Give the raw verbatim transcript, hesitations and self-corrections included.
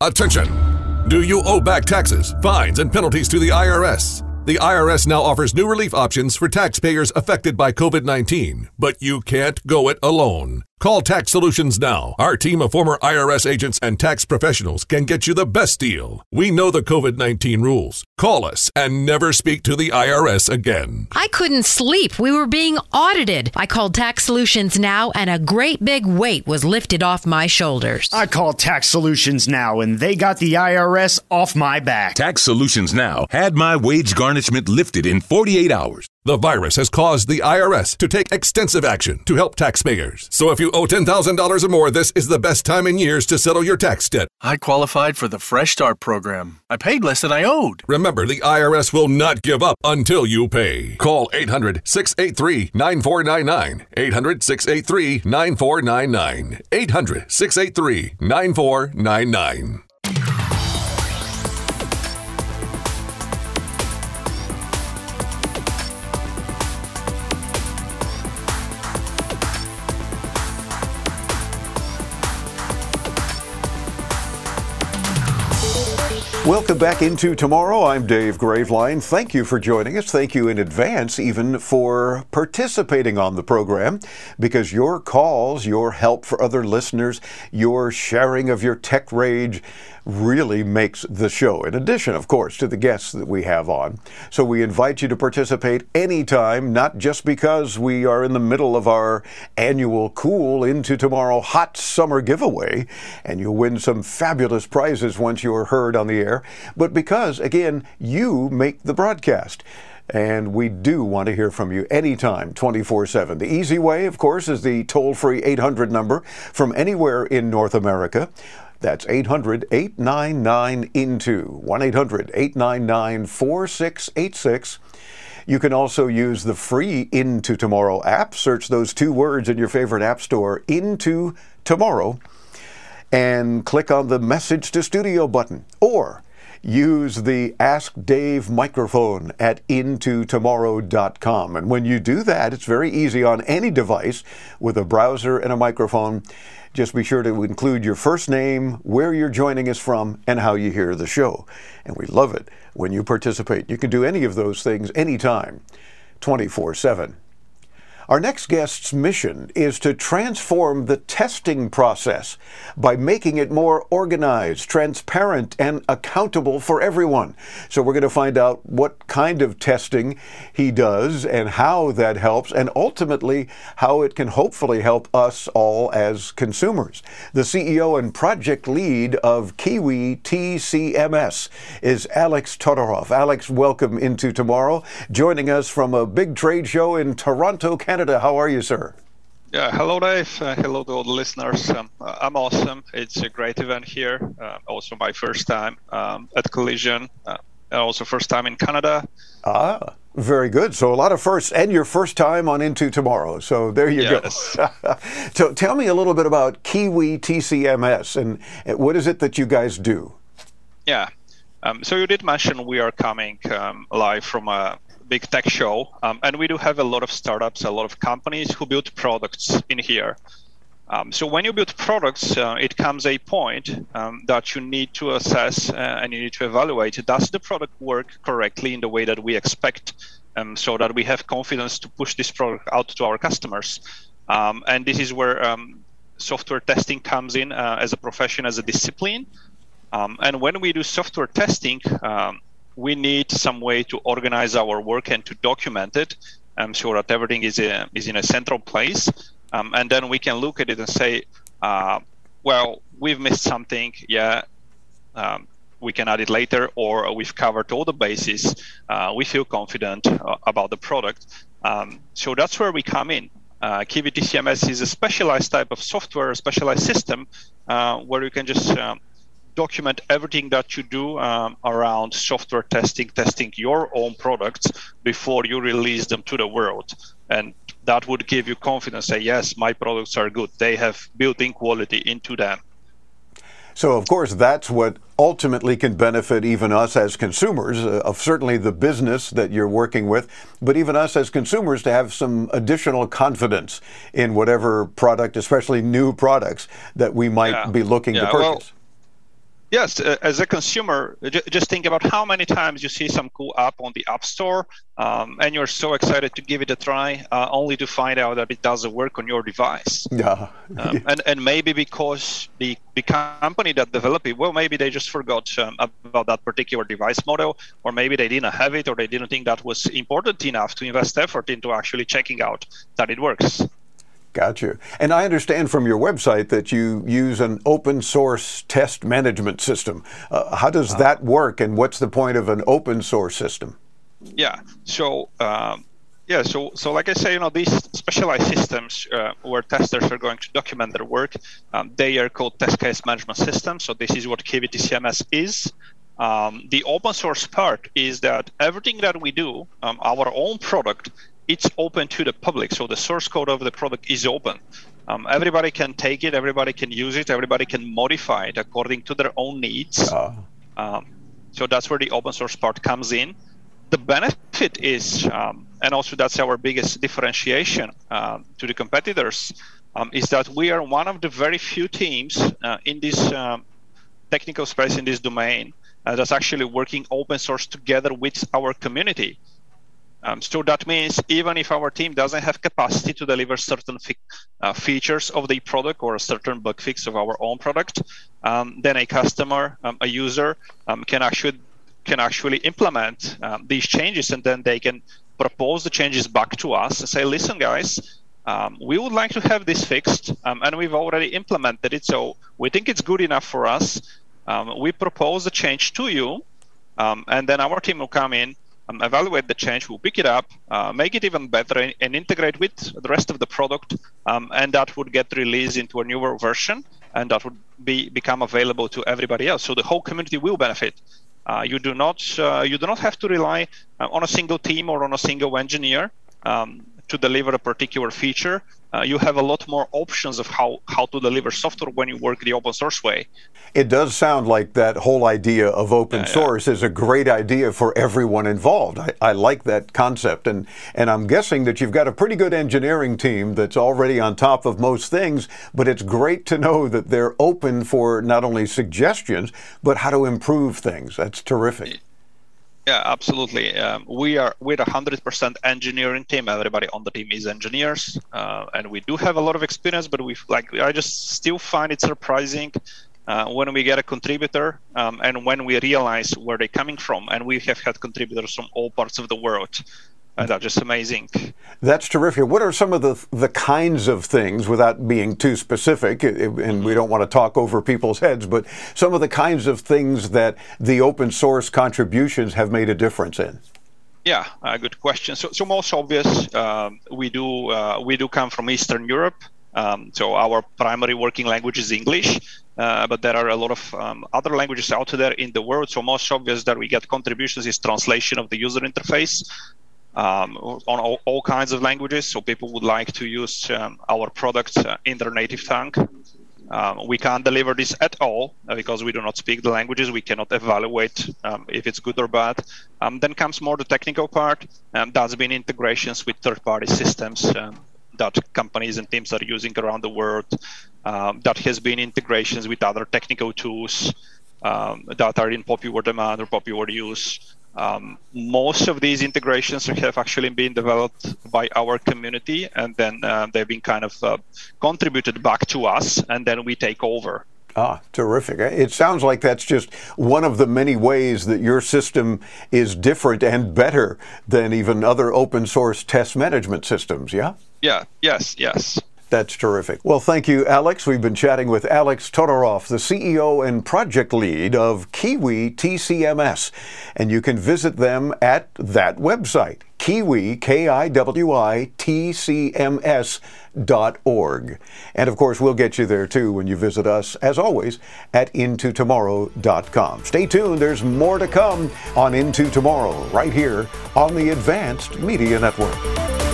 Attention! Do you owe back taxes, fines, and penalties to the I R S? The I R S now offers new relief options for taxpayers affected by COVID nineteen, but you can't go it alone. Call Tax Solutions now. Our team of former I R S agents and tax professionals can get you the best deal. We know the COVID nineteen rules. Call us and never speak to the I R S again. I couldn't sleep. We were being audited. I called Tax Solutions now, and a great big weight was lifted off my shoulders. I called Tax Solutions now, and they got the I R S off my back. Tax Solutions now had my wage garnishment lifted in forty-eight hours. The virus has caused the I R S to take extensive action to help taxpayers. So if you owe ten thousand dollars or more, this is the best time in years to settle your tax debt. I qualified for the Fresh Start program. I paid less than I owed. Remember, the I R S will not give up until you pay. Call eight hundred, six eight three, nine four nine nine. eight hundred, six eight three, nine four nine nine. eight hundred, six eight three, nine four nine nine. Welcome back into Tomorrow. I'm Dave Graveline. Thank you for joining us. Thank you in advance even for participating on the program, because your calls, your help for other listeners, your sharing of your tech rage really makes the show, in addition, of course, to the guests that we have on. So we invite you to participate anytime, not just because we are in the middle of our annual Cool Into Tomorrow Hot Summer giveaway, and you'll win some fabulous prizes once you're heard on the air, but because, again, you make the broadcast. And we do want to hear from you anytime, twenty-four seven. The easy way, of course, is the toll-free eight hundred number from anywhere in North America. That's eight hundred, eight nine nine, I N T O, one eight hundred, eight nine nine, four six eight six. You can also use the free Into Tomorrow app. Search those two words in your favorite app store, Into Tomorrow, and click on the Message to Studio button. Or use the Ask Dave microphone at into tomorrow dot com. And when you do that, it's very easy on any device with a browser and a microphone. Just be sure to include your first name, where you're joining us from, and how you hear the show. And we love it when you participate. You can do any of those things anytime, twenty-four seven. Our next guest's mission is to transform the testing process by making it more organized, transparent, and accountable for everyone. So we're going to find out what kind of testing he does and how that helps, and ultimately how it can hopefully help us all as consumers. The C E O and project lead of Kiwi T C M S is Alex Todorov. Alex, welcome into Tomorrow, joining us from a big trade show in Toronto, Canada. Canada. How are you, sir? Yeah, hello, Dave. Uh, hello to all the listeners. Um, uh, I'm awesome. It's a great event here. Uh, also my first time um, at Collision, uh, and also first time in Canada. Ah, very good. So a lot of firsts, and your first time on Into Tomorrow. So there you yes. go. So tell me a little bit about Kiwi T C M S, and what is it that you guys do? Yeah. Um, so you did mention we are coming um, live from a big tech show, um, and we do have a lot of startups, a lot of companies who build products in here. Um, so when you build products, uh, it comes a point um, that you need to assess uh, and you need to evaluate, does the product work correctly in the way that we expect, um, so that we have confidence to push this product out to our customers. Um, and this is where um, software testing comes in uh, as a profession, as a discipline. Um, and when we do software testing, um, we need some way to organize our work and to document it, um, so that everything is, a, is in a central place. Um, and then we can look at it and say, uh, well, we've missed something, yeah, um, we can add it later, or we've covered all the bases, uh, we feel confident uh, about the product. Um, so that's where we come in. Uh, Kiwi T C M S is a specialized type of software, a specialized system, uh, where you can just um, document everything that you do um, around software testing, testing your own products before you release them to the world. And that would give you confidence, say, yes, my products are good. They have built-in quality into them. So, of course, that's what ultimately can benefit even us as consumers, uh, of certainly the business that you're working with, but even us as consumers to have some additional confidence in whatever product, especially new products, that we might yeah. be looking yeah, to purchase. Well, Yes, uh, as a consumer, j- just think about how many times you see some cool app on the App Store, um, and you're so excited to give it a try, uh, only to find out that it doesn't work on your device. Yeah. um, and and maybe because the the company that developed it, well, maybe they just forgot um, about that particular device model, or maybe they didn't have it, or they didn't think that was important enough to invest effort into actually checking out that it works. Gotcha. And I understand from your website that you use an open source test management system. Uh, how does that work, and what's the point of an open source system? Yeah. So, um, yeah. So, so like I say, you know, these specialized systems uh, where testers are going to document their work, um, they are called test case management systems. So this is what Kiwi T C M S is. Um, the open source part is that everything that we do, um, our own product, it's open to the public. So the source code of the product is open. Um, everybody can take it, everybody can use it, everybody can modify it according to their own needs. Uh. Um, so that's where the open source part comes in. The benefit is, um, and also that's our biggest differentiation uh, to the competitors, um, is that we are one of the very few teams uh, in this um, technical space, in this domain, uh, that's actually working open source together with our community. Um, so that means even if our team doesn't have capacity to deliver certain fi- uh, features of the product or a certain bug fix of our own product, um, then a customer, um, a user, um, can actually can actually implement um, these changes, and then they can propose the changes back to us and say, "Listen, guys, um, we would like to have this fixed, um, and we've already implemented it, so we think it's good enough for us. Um, we propose the change to you, um, and then our team will come in." Um, evaluate the change, we'll pick it up, uh, make it even better, and, and integrate with the rest of the product, um, and that would get released into a newer version, and that would be become available to everybody else. So the whole community will benefit. Uh, you do not uh, you do not have to rely uh, on a single team or on a single engineer um, to deliver a particular feature. Uh, you have a lot more options of how, how to deliver software when you work the open source way. It does sound like that whole idea of open yeah, source yeah. is a great idea for everyone involved. I, I like that concept. And, and I'm guessing that you've got a pretty good engineering team that's already on top of most things, but it's great to know that they're open for not only suggestions, but how to improve things. That's terrific. Yeah, absolutely. Um, we are we're a hundred percent engineering team. Everybody on the team is engineers, uh, and we do have a lot of experience. But we like I just still find it surprising uh, when we get a contributor um, and when we realize where they're coming from. And we have had contributors from all parts of the world. And that's just amazing. That's terrific. What are some of the the kinds of things, without being too specific, and we don't want to talk over people's heads, but some of the kinds of things that the open source contributions have made a difference in? Yeah, uh, good question. So, so most obvious, um, we do uh, we do come from Eastern Europe. Um, so our primary working language is English, uh, but there are a lot of um, other languages out there in the world. So most obvious that we get contributions is translation of the user interface. Um, on all, all kinds of languages, so people would like to use um, our products uh, in their native tongue. Um, we can't deliver this at all uh, because we do not speak the languages. We cannot evaluate um, if it's good or bad. Um, then comes more the technical part. Um, that's been integrations with third-party systems um, that companies and teams are using around the world. Um, that has been integrations with other technical tools um, that are in popular demand or popular use. Um, most of these integrations have actually been developed by our community, and then uh, they've been kind of uh, contributed back to us, and then we take over. Ah, terrific. It sounds like that's just one of the many ways that your system is different and better than even other open source test management systems, yeah? Yeah, yes, yes. That's terrific. Well, thank you, Alex. We've been chatting with Alex Todorov, the C E O and project lead of Kiwi T C M S. And you can visit them at that website, Kiwi, K I W I, T C M S dot org. And of course, we'll get you there too when you visit us, as always, at into tomorrow dot com. Stay tuned. There's more to come on Into Tomorrow, right here on the Advanced Media Network.